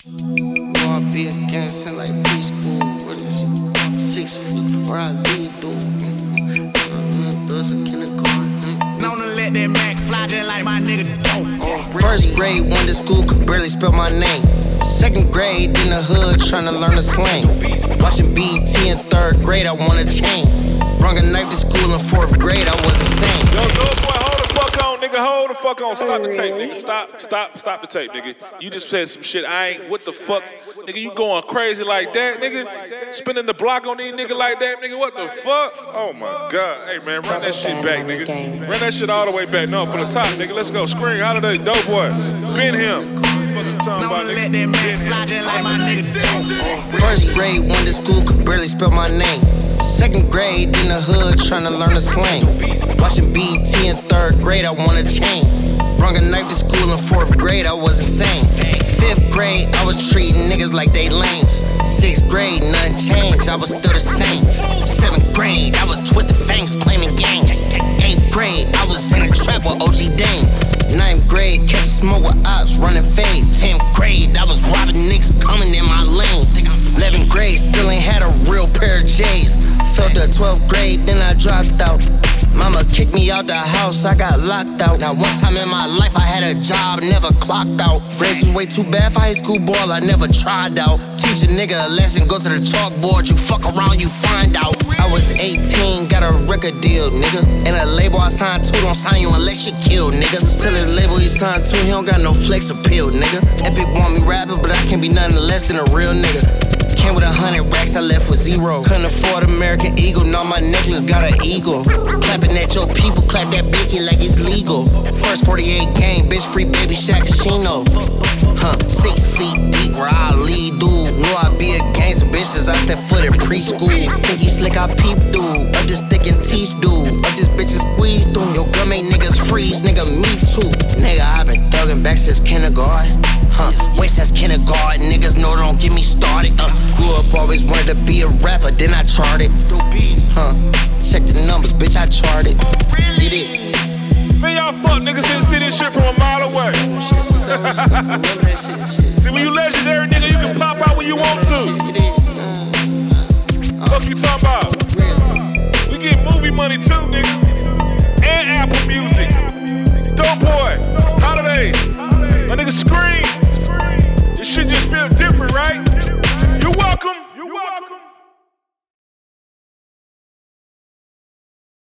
Wanna be a gangster like preschool. I'm 6 feet where I lead through. Those are kindergarten. Known to let that Mac fly just like my nigga dope. First grade, went to school, could barely spell my name. Second grade, in the hood, tryna learn the slang. Watching BET in third grade, I wanna change. Brung a knife to school in fourth grade, I was insane. Yo, dope boy, hold the fuck on, nigga, hold the fuck on. Stop the tape, nigga. Stop the tape, nigga. You just said some shit. What the fuck? Nigga, you going crazy like that, nigga? Spinning the block on these niggas like that, nigga? What the fuck? Oh my God. Hey, man, run that shit back, nigga. Run that shit all the way back. No, from the top, nigga. Let's go. Scream out of that dope boy. Been him. Fucking talking about, nigga. Let that Mac fly just like my nigga dope. First grade, went to school, could barely spell my name. Second grade, in the hood, tryna learn the slang. Watching BET in third grade, I wanna change. Brung a knife to school in fourth grade, I was insane. Fifth grade, I was treating niggas like they lames. Sixth grade, nothing changed, I was still the same. Seventh grade, I was twisted fangs, claiming gangs. Eighth grade, I was in a trap with OG Dame. Ninth grade, catch smoke with ops, running fades. 10th grade, I was robbing niggas coming in my lane. 11th grade, still ain't had a real pair of J's. Felt the 12th grade, then I dropped out. Mama kicked me out the house, I got locked out. Now one time in my life I had a job, never clocked out. Grades was way too bad for high school ball, I never tried out. Teach a nigga a lesson, go to the chalkboard, you fuck around, you find out. I was 18, got a record deal, nigga. And a label I signed to, don't sign you unless you kill, niggas. Tell the label he signed to, he don't got no flex appeal, nigga. Epic want me rapping, but I can't be nothing less than a real nigga. Came with 100 racks, I left with 0. Couldn't afford American Eagle, now my necklace got an eagle. Clapping at your people, clap that blicky like it's legal. First 48 game, bitch, free baby Shaq Casino. 6 feet deep where I lead, dude. Knew I'd be a gangster, bitch, as I step foot in preschool. Think he slick, I peep, dude. Up this thick and teach, dude. Up this bitch and squeeze, dude. Your gun make niggas freeze, nigga, me too. Nigga, I been thugging back since kindergarten. Wait, since kindergarten, niggas know don't get me started. Grew up, always wanted to be a rapper, then I charted. Check the numbers, bitch, I charted. Get it? Man, y'all fuck niggas didn't see this shit from a mile away. See, when you legendary, nigga, you can pop out when you want to. Fuck you talking about? We get movie money too, nigga.